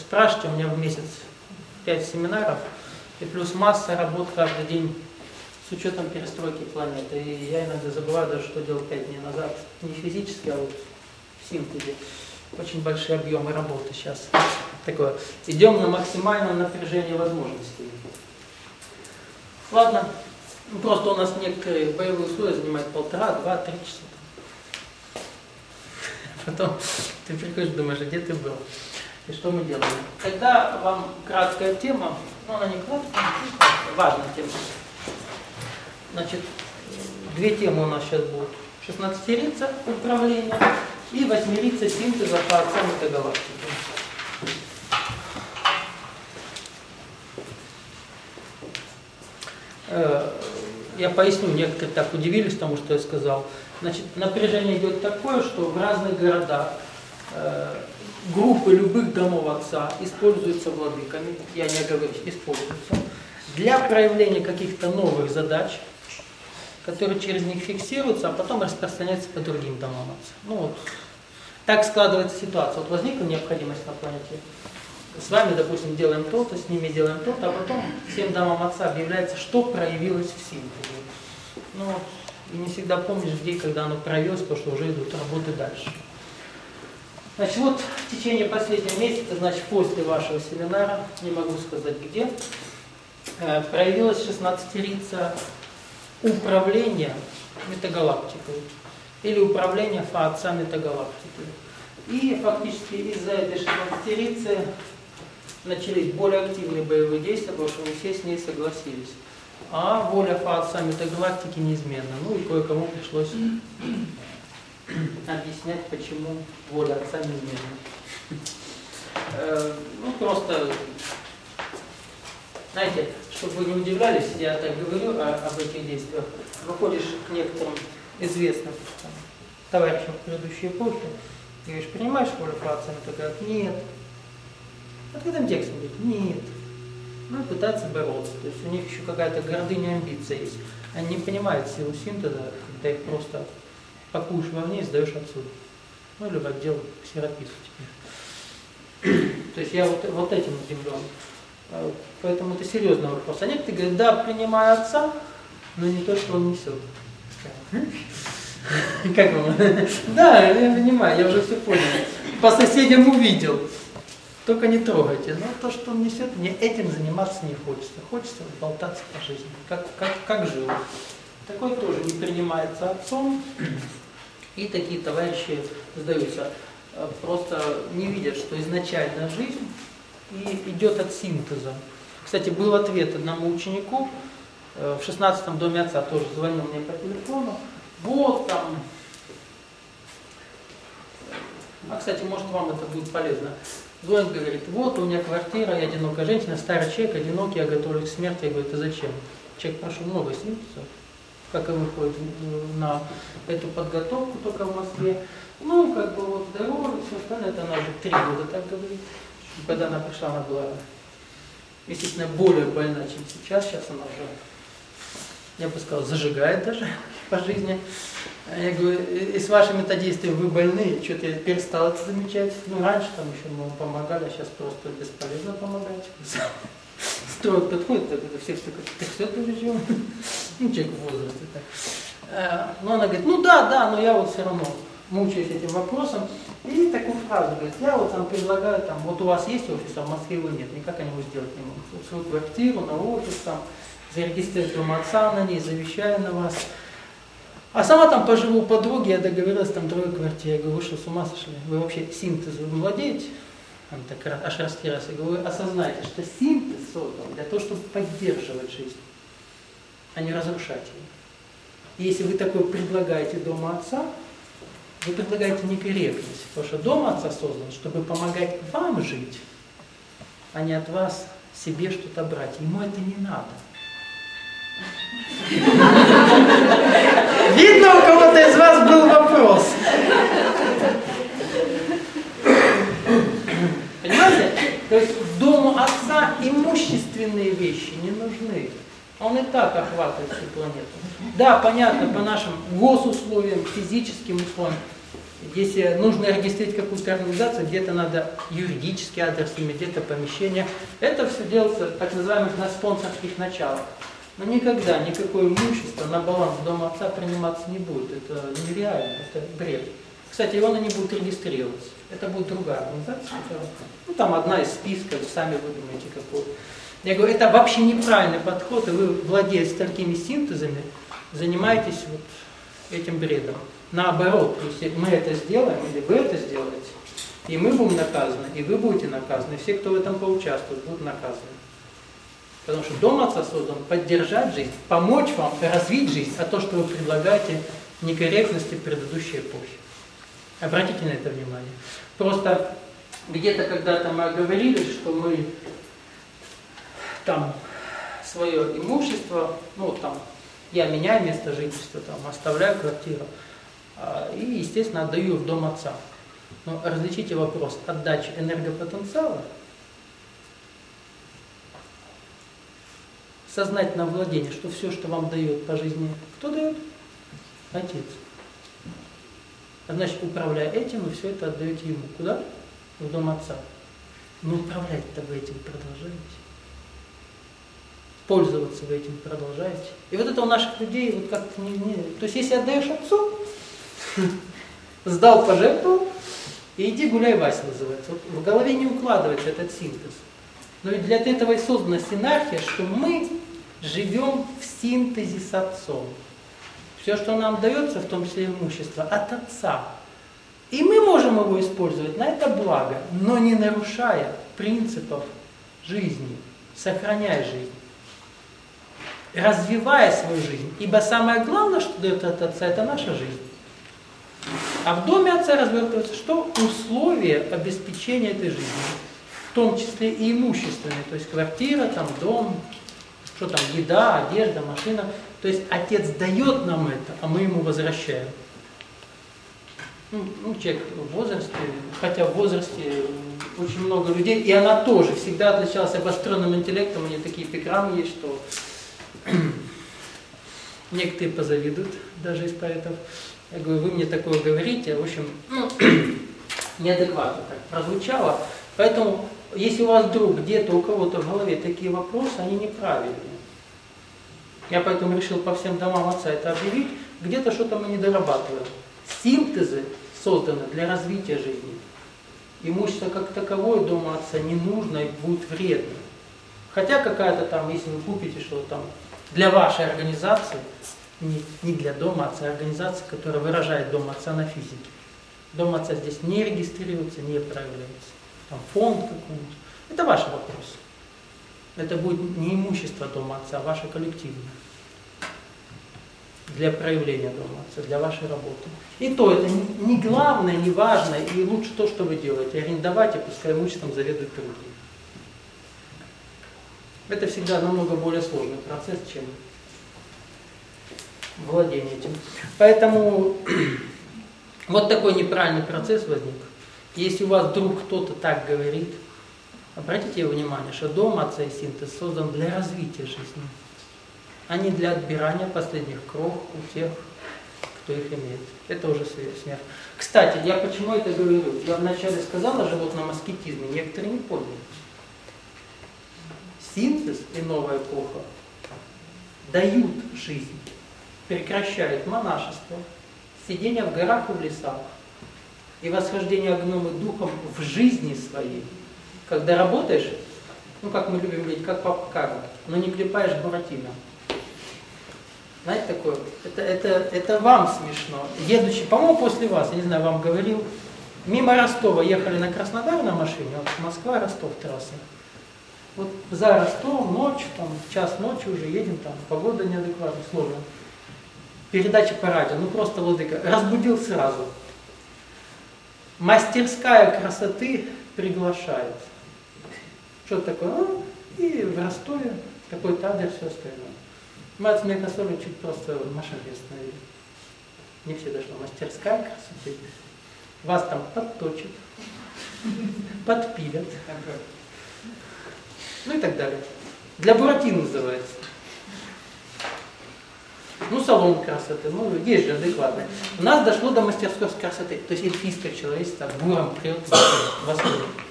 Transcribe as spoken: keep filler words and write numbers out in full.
спрашиваете, у меня в месяц пять семинаров, и плюс масса работ каждый день с учетом перестройки планеты. И я иногда забываю даже, что делал пять дней назад. Не физически, а вот в синтезе. Очень большие объемы работы сейчас. Такое. Идем на максимальное напряжение возможностей. Ладно. Ну, просто у нас некоторые боевые условия занимают полтора, два, три часа. Потом ты приходишь, думаешь, а где ты был? И что мы делаем? Тогда вам краткая тема, ну она не краткая, важная тема. Значит, две темы у нас сейчас будут. шестнадцатерица управления и восьмерица синтеза по отцам метагалактики. Я поясню, некоторые так удивились тому, что я сказал. Значит, напряжение идет такое, что в разных городах э, группы любых домов Отца используются владыками, я не оговорюсь, используются, для проявления каких-то новых задач, которые через них фиксируются, а потом распространяются по другим домам Отца. Ну вот, так складывается ситуация. Вот возникла необходимость на планете. С вами, допустим, делаем то-то, с ними делаем то-то, а потом всем домам Отца объявляется, что проявилось в синтезе. Ну вот, и не всегда помнишь, где и когда оно проявилось, потому что уже идут работы дальше. Значит, вот в течение последнего месяца, значит, после вашего семинара, не могу сказать где, проявилась шестнадцатерица управления метагалактикой или управления фа-отца метагалактикой. И фактически из-за этой шестнадцатерицы начались более активные боевые действия, потому что мы все с ней согласились. А воля фа-отца метагалактики неизменна. Ну и кое-кому пришлось объяснять, почему воля Отца неизменна. Ну просто, знаете, чтобы вы не удивлялись, я так говорю об этих действиях. Выходишь к некоторым известным там, товарищам в предыдущей эпохе, и говоришь, понимаешь волю фа-отца метагалактики? Нет. Открытым текстом говорит, нет. Ну, пытаются бороться. То есть у них еще какая-то гордыня, амбиция есть. Они не понимают силу синтеза, когда их просто пакуешь вовне и сдаешь отсюда. Ну, или в отдел ксеропису теперь. То есть я вот, вот этим удивлен. Поэтому это серьезный вопрос. А некоторые говорят, да, принимаю Отца, но не то, что он несет. Как вам? Да, я понимаю, я уже все понял. По соседям увидел. Только не трогайте. Но то, что он несет, мне этим заниматься не хочется. Хочется болтаться по жизни, как, как, как жил. Такой тоже не принимается Отцом. И такие товарищи сдаются. Просто не видят, что изначально жизнь и идет от синтеза. Кстати, был ответ одному ученику. В шестнадцатом доме Отца тоже звонил мне по телефону. Вот там. А, кстати, может, вам это будет полезно. Звонит, говорит, вот у меня квартира, я одинокая женщина, старый человек, одинокий, я готовлюсь к смерти. Я говорю, это зачем? Человек прошел много синтезов, как и выходит на эту подготовку только в Москве. Ну, как бы вот здоровье, все остальное, это она уже три года так говорит. Когда она пришла, она была, естественно, более больна, чем сейчас. Сейчас она уже, я бы сказал, зажигает даже по жизни. Я говорю, и с вашими-то действиями вы больны, что-то я перестал это замечать. Ну, раньше там еще мы вам помогали, а сейчас просто бесполезно помогать. Строй подходит, так это всех только трясет уже чего. Ну, человек в возрасте так. Но она говорит, ну да, да, но я вот все равно мучаюсь этим вопросом. И такую фразу говорит, я вот там предлагаю, там, вот у вас есть офис, а в Москве его нет, никак они его сделать не могут. Вот свою квартиру, на офис, там, зарегистрировать дом Отца на ней, завещаю на вас. А сама там поживу у подруги, я договорилась, там трое квартир. Я говорю, вы что, с ума сошли? Вы вообще синтезом владеете? Она так аж растерялась. Я говорю, вы осознаете, что синтез создан для того, чтобы поддерживать жизнь, а не разрушать ее. И если вы такое предлагаете Дому Отца, вы предлагаете некорректность, потому что Дом Отца создан, чтобы помогать вам жить, а не от вас себе что-то брать. Ему это не надо. Видно, у кого-то из вас был вопрос. Понимаете? То есть Дому Отца имущественные вещи не нужны. Он и так охватывает всю планету. Да, понятно, по нашим госусловиям, физическим условиям, Если нужно регистрировать какую-то организацию, где-то надо юридический адрес иметь, где-то помещение. Это все делается так называемых на спонсорских началах. Но никогда никакое имущество на баланс Дома Отца приниматься не будет. Это нереально, это бред. Кстати, его не будут регистрироваться. Это будет другая организация, которая, ну там одна из списков, сами выдумаете какую. Я говорю, это вообще неправильный подход, и вы, владея столькими синтезами, занимаетесь вот этим бредом. Наоборот, если мы это сделаем, или вы это сделаете, и мы будем наказаны, и вы будете наказаны, и все, кто в этом поучаствует, будут наказаны. Потому что Дом Отца создан поддержать жизнь, помочь вам развить жизнь, а то, что вы предлагаете, некорректности предыдущей эпохи. Обратите на это внимание. Просто где-то когда-то мы говорили, что мы там свое имущество, ну там, я меняю место жительства, там, оставляю квартиру, и, естественно, отдаю в Дом Отца. Но различите вопрос отдачи энергопотенциала, сознательное владение, что все, что вам дает по жизни, кто дает? Отец. А значит, управляя этим, вы все это отдаете ему. Куда? В Дом Отца. Но управлять-то вы этим продолжаете. Пользоваться вы этим продолжаете. И вот это у наших людей вот как-то не, не... То есть, если отдаешь Отцу, сдал, пожертвовал, и иди гуляй, Вася называется. Вот в голове не укладывается этот синтез. Но ведь для этого и создана синархия, что мы живем в синтезе с Отцом. Все, что нам дается, в том числе имущество, от Отца. И мы можем его использовать на это благо, но не нарушая принципов жизни, сохраняя жизнь, развивая свою жизнь. Ибо самое главное, что дает от Отца, это наша жизнь. А в Доме Отца развертывается что? Условия обеспечения этой жизни. В том числе и имущественные, то есть квартира, там, дом, что там, еда, одежда, машина. То есть Отец дает нам это, а мы ему возвращаем. Ну, ну, человек в возрасте, хотя в возрасте очень много людей, и она тоже всегда отличалась обостренным интеллектом, у нее такие эпиграммы есть, что некоторые позавидуют, даже из поэтов. Я говорю, вы мне такое говорите, в общем, ну, неадекватно так прозвучало. Поэтому, если у вас вдруг где-то у кого-то в голове такие вопросы, они неправильные. Я поэтому решил по всем домам Отца это объявить. Где-то что-то мы не дорабатываем. Синтезы созданы для развития жизни. Имущество как таковое Дома Отца не нужно и будет вредно. Хотя какая-то там, если вы купите что-то там для вашей организации, не, не для Дома Отца, а организация, которая выражает Дом Отца на физике. Дом Отца здесь не регистрируется, не проявляется. Там фонд какой-нибудь. Это ваш вопрос. Это будет не имущество Дома Отца, а ваше коллективное. Для проявления Дома Отца, для вашей работы. И то это не главное, не важное, и лучше то, что вы делаете. Арендовать, и пускай имуществом заведуют другие. Это всегда намного более сложный процесс, чем владение этим. Поэтому вот такой неправильный процесс возник. Если у вас вдруг кто-то так говорит, обратите внимание, что Дом Отца и синтез создан для развития жизни, а не для отбирания последних крох у тех, кто их имеет. Это уже смерть. Кстати, я почему это говорю? Я вначале сказал о животном аскетизме, некоторые не поняли. Синтез и новая эпоха дают жизнь, прекращают монашество, сидение в горах и в лесах и восхождение огнем и духом в жизни своей. Когда работаешь, ну как мы любим говорить, как папа Карло, но не клепаешь Буратино. Знаете такое? Это, это, это вам смешно. Едучи, по-моему, после вас, я не знаю, вам говорил, мимо Ростова ехали на Краснодар на машине, вот Москва, Ростов трасса. Вот за Ростов, ночь, там, час ночи уже едем, там, погода неадекватная, сложно. Передача по радио, ну просто владыка, разбудил сразу. Мастерская красоты приглашает. Что такое? Ну, и в Ростове какой-то адрес, все остальное. Мы от смеха соли чуть просто машину остановили. Не все дошло. Мастерская красоты. Вас там подточат, подпилят. Ну и так далее. Для Буратино называется. ну салон красоты, ну есть же адекватные. У нас дошло до мастерской красоты, то есть эльфийское человечество буром прет в восторге.